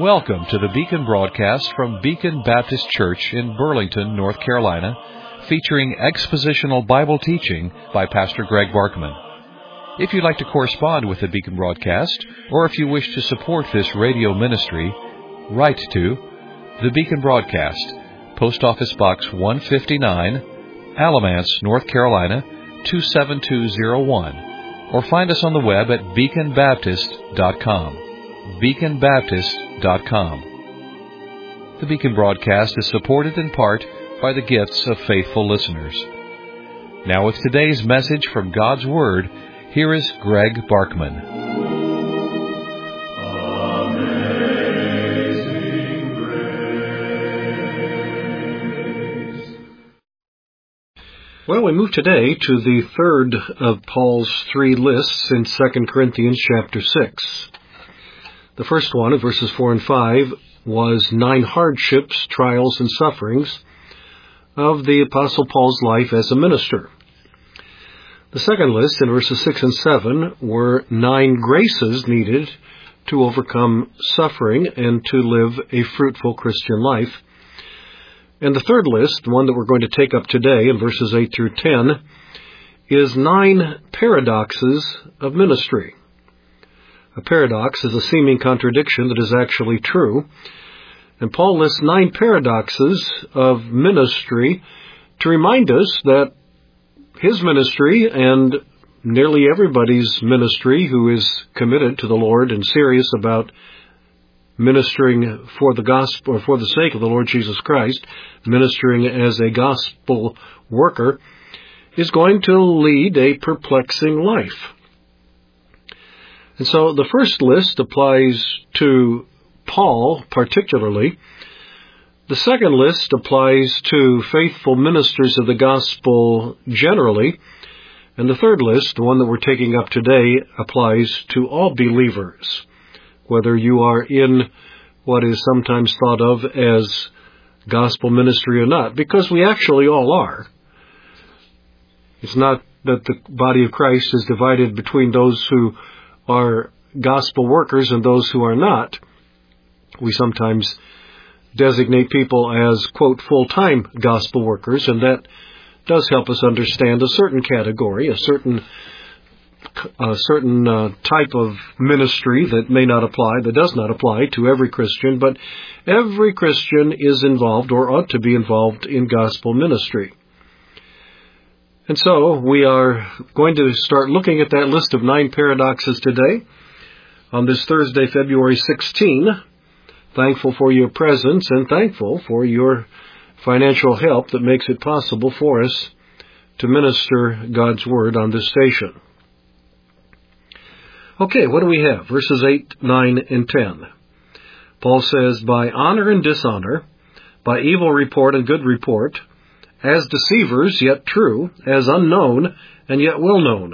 Welcome to the Beacon broadcast from Beacon Baptist Church in Burlington, North Carolina, featuring expositional Bible teaching by Pastor Greg Barkman. If you'd like to correspond with the Beacon broadcast, or if you wish to support this radio ministry, write to the Beacon broadcast, Post Office Box 159, Alamance, North Carolina 27201, or find us on the web at beaconbaptist.com. beaconbaptist.com. The Beacon broadcast is supported in part by the gifts of faithful listeners. Now with today's message from God's Word, here is Greg Barkman. Well, we move today to the third of Paul's three lists in 2 Corinthians chapter 6. The first one, of verses 4 and 5, was 9 hardships, trials, and sufferings of the Apostle Paul's life as a minister. The second list, in verses 6 and 7, were 9 graces needed to overcome suffering and to live a fruitful Christian life. And the third list, the one that we're going to take up today in verses 8 through 10, is 9 paradoxes of ministry. A paradox is a seeming contradiction that is actually true. And Paul lists 9 paradoxes of ministry to remind us that his ministry and nearly everybody's ministry who is committed to the Lord and serious about ministering for the gospel, or for the sake of the Lord Jesus Christ, ministering as a gospel worker, is going to lead a perplexing life. And so the first list applies to Paul particularly. The second list applies to faithful ministers of the gospel generally. And the third list, the one that we're taking up today, applies to all believers, whether you are in what is sometimes thought of as gospel ministry or not, because we actually all are. It's not that the body of Christ is divided between those who are gospel workers and those who are not. We sometimes designate people as, quote, full-time gospel workers, and that does help us understand a certain category, a certain type of ministry that may not apply, that does not apply to every Christian, but every Christian is involved or ought to be involved in gospel ministry. And so we are going to start looking at that list of 9 paradoxes today on this Thursday, February 16. Thankful for your presence and thankful for your financial help that makes it possible for us to minister God's Word on this station. Okay, what do we have? Verses 8, 9, and 10. Paul says, by honor and dishonor, by evil report and good report, as deceivers yet true, as unknown and yet well known,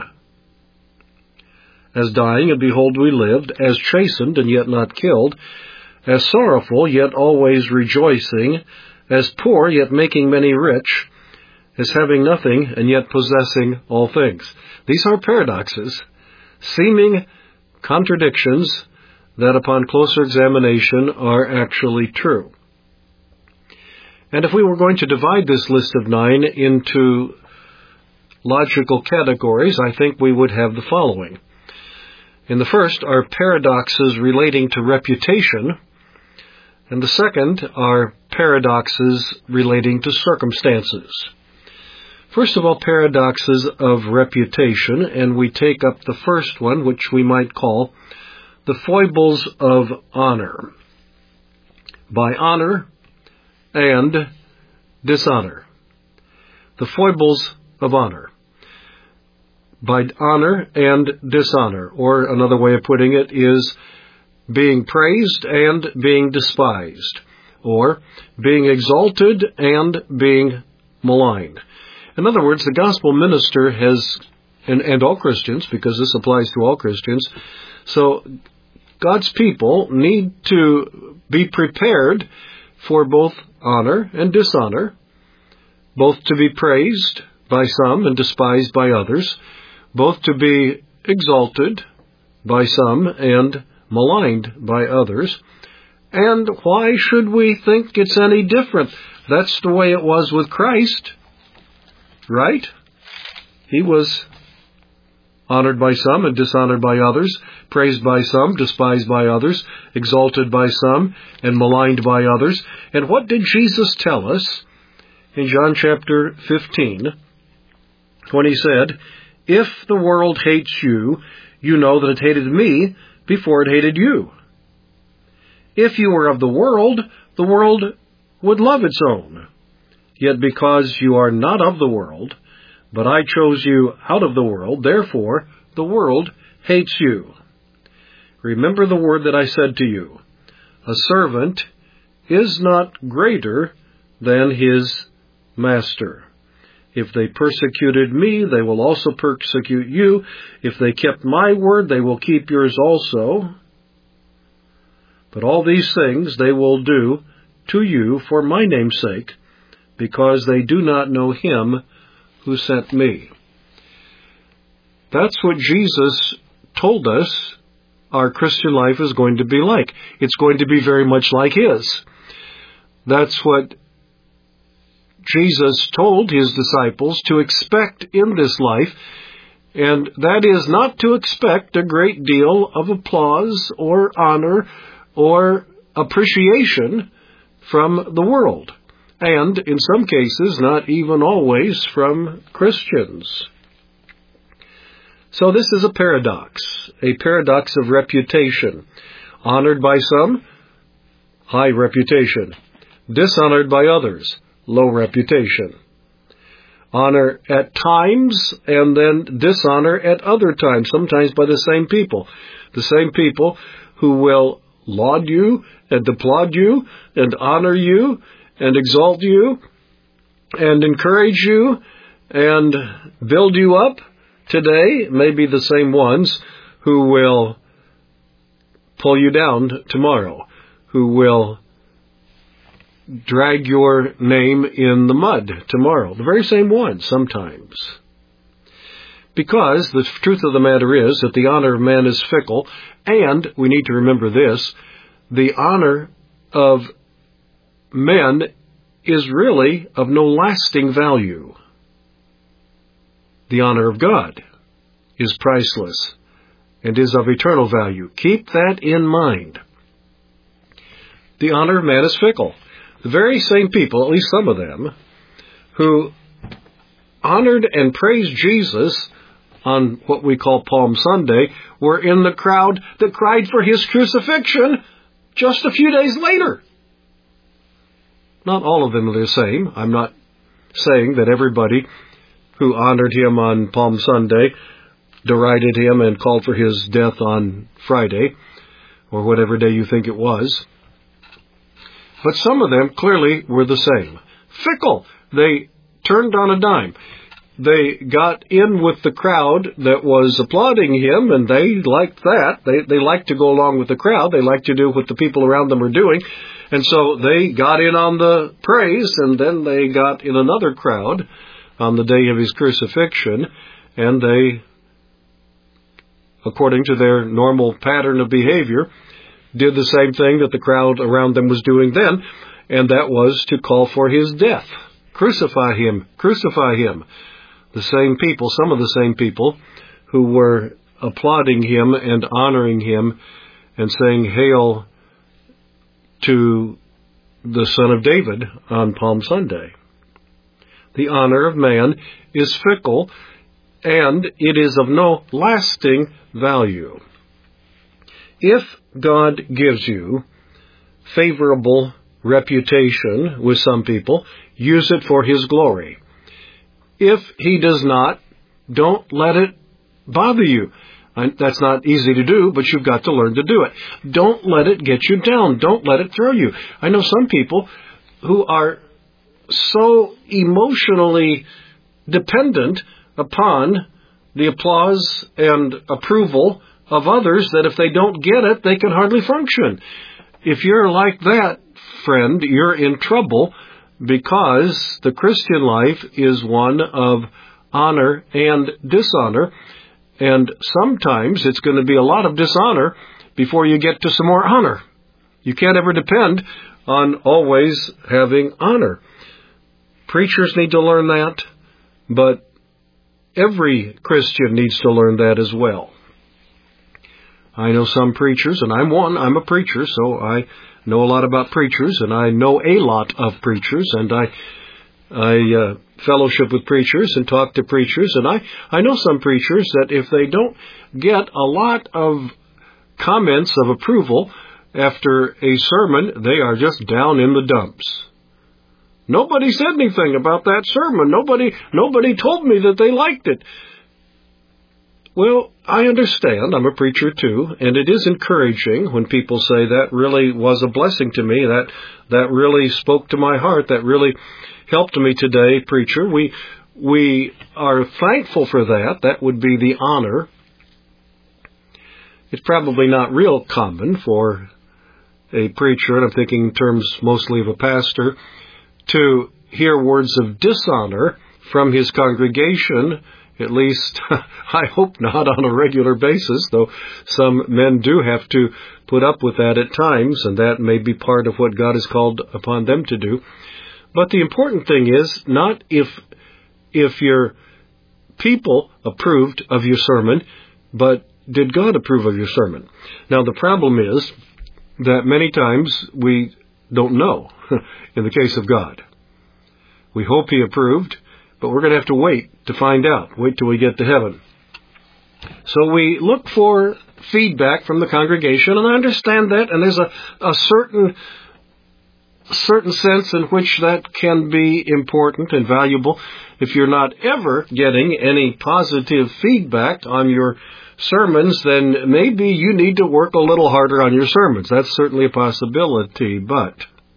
as dying and behold we lived, as chastened and yet not killed, as sorrowful yet always rejoicing, as poor yet making many rich, as having nothing and yet possessing all things. These are paradoxes, seeming contradictions that upon closer examination are actually true. And if we were going to divide this list of 9 into logical categories, I think we would have the following. In the first are paradoxes relating to reputation, and the second are paradoxes relating to circumstances. First of all, paradoxes of reputation, and we take up the first one, which we might call the foibles of honor. By honor and dishonor. The foibles of honor. By honor and dishonor, or another way of putting it is being praised and being despised, or being exalted and being maligned. In other words, the gospel minister has, and all Christians, because this applies to all Christians, so God's people need to be prepared for both honor and dishonor, both to be praised by some and despised by others, both to be exalted by some and maligned by others, And why should we think it's any different? That's the way it was with Christ, right? He was honored by some and dishonored by others, praised by some, despised by others, exalted by some, and maligned by others. And what did Jesus tell us in John chapter 15 when he said, "If the world hates you, you know that it hated me before it hated you. If you were of the world would love its own. Yet because you are not of the world, but I chose you out of the world, therefore the world hates you. Remember the word that I said to you, a servant is not greater than his master. If they persecuted me, they will also persecute you. If they kept my word, they will keep yours also. But all these things they will do to you for my name's sake, because they do not know him who sent me." That's what Jesus told us our Christian life is going to be like. It's going to be very much like his. That's what Jesus told his disciples to expect in this life, and that is not to expect a great deal of applause or honor or appreciation from the world, and in some cases not even always from Christians. So this is a paradox of reputation. Honored by some, high reputation. Dishonored by others, low reputation. Honor at times and then dishonor at other times, sometimes by the same people. The same people who will laud you and applaud you and honor you and exalt you and encourage you and build you up today may be the same ones who will pull you down tomorrow, who will drag your name in the mud tomorrow. The very same ones sometimes. Because the truth of the matter is that the honor of man is fickle, and we need to remember this, the honor of men is really of no lasting value. The honor of God is priceless and is of eternal value. Keep that in mind. The honor of man is fickle. The very same people, at least some of them, who honored and praised Jesus on what we call Palm Sunday, were in the crowd that cried for his crucifixion just a few days later. Not all of them are the same. I'm not saying that everybody who honored him on Palm Sunday derided him and called for his death on Friday, or whatever day you think it was. But some of them clearly were the same. Fickle. They turned on a dime. They got in with the crowd that was applauding him, and they liked that. They liked to go along with the crowd. They liked to do what the people around them were doing. And so they got in on the praise, and then they got in another crowd on the day of his crucifixion, and they, according to their normal pattern of behavior, did the same thing that the crowd around them was doing then, and that was to call for his death. Crucify him, crucify him. The same people, some of the same people, who were applauding him and honoring him and saying, "Hail to the Son of David" on Palm Sunday. The honor of man is fickle, and it is of no lasting value. If God gives you favorable reputation with some people, use it for his glory. If he does not, don't let it bother you. That's not easy to do, but you've got to learn to do it. Don't let it get you down. Don't let it throw you. I know some people who are so emotionally dependent upon the applause and approval of others that if they don't get it, they can hardly function. If you're like that, friend, you're in trouble, because the Christian life is one of honor and dishonor, and sometimes it's going to be a lot of dishonor before you get to some more honor. You can't ever depend on always having honor. Preachers need to learn that, but every Christian needs to learn that as well. I know some preachers, and I'm a preacher, so I know a lot about preachers, and I know a lot of preachers, and I fellowship with preachers and talk to preachers, and I know some preachers that if they don't get a lot of comments of approval after a sermon, they are just down in the dumps. Nobody said anything about that sermon. Nobody told me that they liked it. Well, I understand. I'm a preacher too, and it is encouraging when people say that really was a blessing to me, that really spoke to my heart, that really helped me today, preacher. We are thankful for that. That would be the honor. It's probably not real common for a preacher, and I'm thinking in terms mostly of a pastor, to hear words of dishonor from his congregation. At least, I hope not on a regular basis, though some men do have to put up with that at times, and that may be part of what God has called upon them to do. But the important thing is not if your people approved of your sermon, but did God approve of your sermon? Now, the problem is that many times we don't know in the case of God. We hope He approved, but we're going to have to wait to find out. Wait till we get to heaven. So we look for feedback from the congregation, and I understand that, and there's a certain sense in which that can be important and valuable. If you're not ever getting any positive feedback on your sermons, then maybe you need to work a little harder on your sermons. That's certainly a possibility, but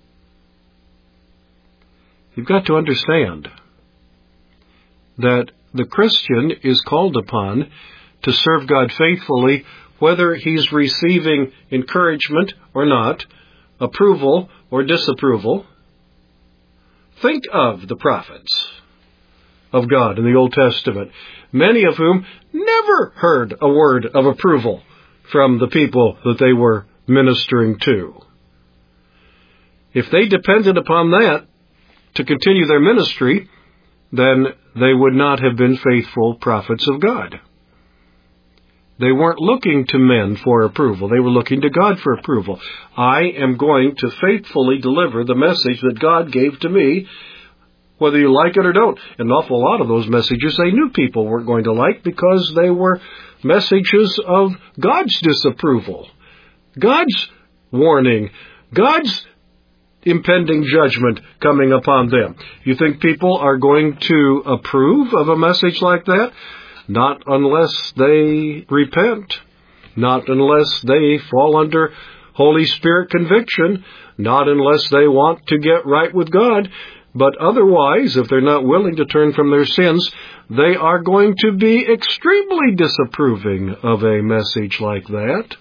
you've got to understand that the Christian is called upon to serve God faithfully, whether he's receiving encouragement or not, approval or disapproval. Think of the prophets of God in the Old Testament, many of whom never heard a word of approval from the people that they were ministering to. If they depended upon that to continue their ministry, then they would not have been faithful prophets of God. They weren't looking to men for approval. They were looking to God for approval. I am going to faithfully deliver the message that God gave to me, whether you like it or don't. An awful lot of those messages they knew people weren't going to like because they were messages of God's disapproval, God's warning, God's impending judgment coming upon them. You think people are going to approve of a message like that? Not unless they repent, not unless they fall under Holy Spirit conviction, not unless they want to get right with God. But otherwise, if they're not willing to turn from their sins, they are going to be extremely disapproving of a message like that.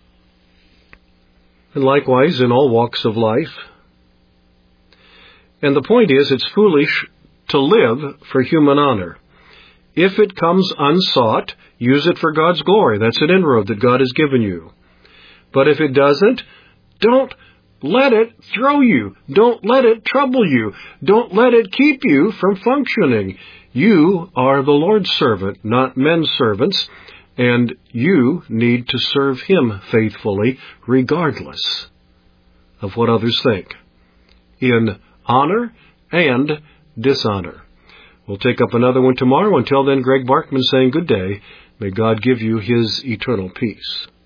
And likewise, in all walks of life. And the point is, it's foolish to live for human honor. If it comes unsought, use it for God's glory. That's an inroad that God has given you. But if it doesn't, don't let it throw you. Don't let it trouble you. Don't let it keep you from functioning. You are the Lord's servant, not men's servants, and you need to serve Him faithfully, regardless of what others think, in honor and dishonor. We'll take up another one tomorrow. Until then, Greg Barkman saying good day. May God give you His eternal peace.